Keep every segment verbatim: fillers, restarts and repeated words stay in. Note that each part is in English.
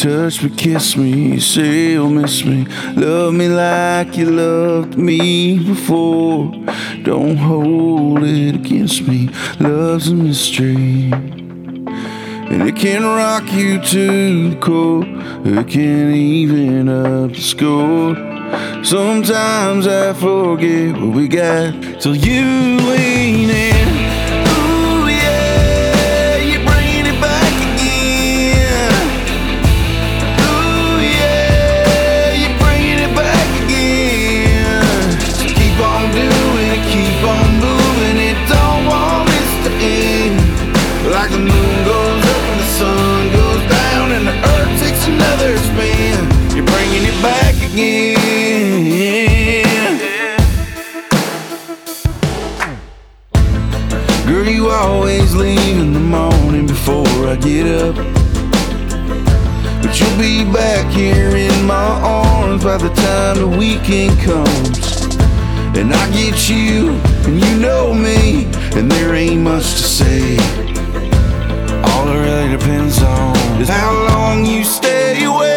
touch me, kiss me, say you'll miss me. Love me like you loved me before. Don't hold it against me. Love's a mystery, and it can rock you to the core. It can even up the score. Sometimes I forget what we got till you lean in. Ooh yeah, you're bringing it back again. Ooh yeah, you're bringing it back again. So keep on doing it, keep on moving it. Don't want this to end. Like the moon goes up and the sun goes down and the earth takes another spin. You're bringing it back again. Girl, you always leave in the morning before I get up, but you'll be back here in my arms by the time the weekend comes. And I get you, and you know me, and there ain't much to say. All it really depends on is how long you stay away.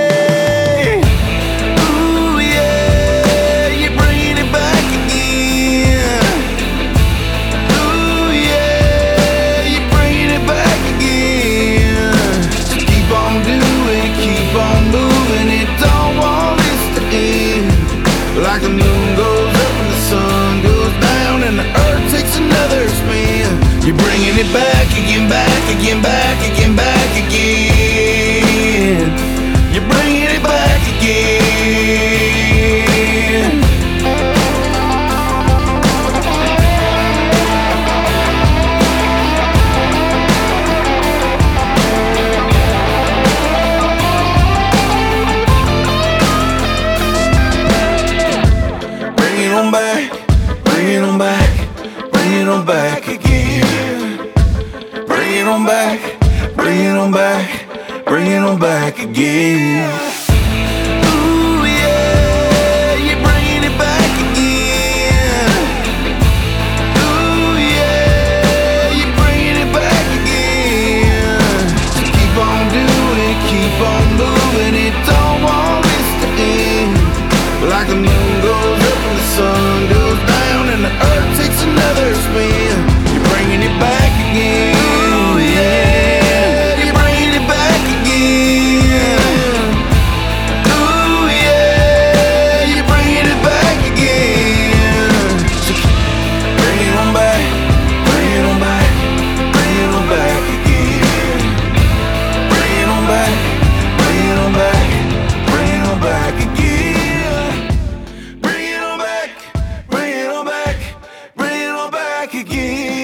Like the moon goes up and the sun goes down and the earth takes another spin. You're bringing it back again, back again, back again, back again. You're bringing it back again. Bring it on back, bring it on back, bring it on back again. Bring it on back, bring it on back, bring it on back again. Ooh yeah, you're bringing it back again. Ooh yeah, you're bringing it back again. So keep on doing it, keep on moving it. Don't want this to end. Like the moon goes up and the sun goes down and the earth takes another spin. You're bringing it back again. Ooh yeah, you're bringing it back again. Ooh yeah, you're bringing it back again. So bring it on back, bring it on back, bring it on back again. Bring it on back, bring it on back, bring it on back again. Again.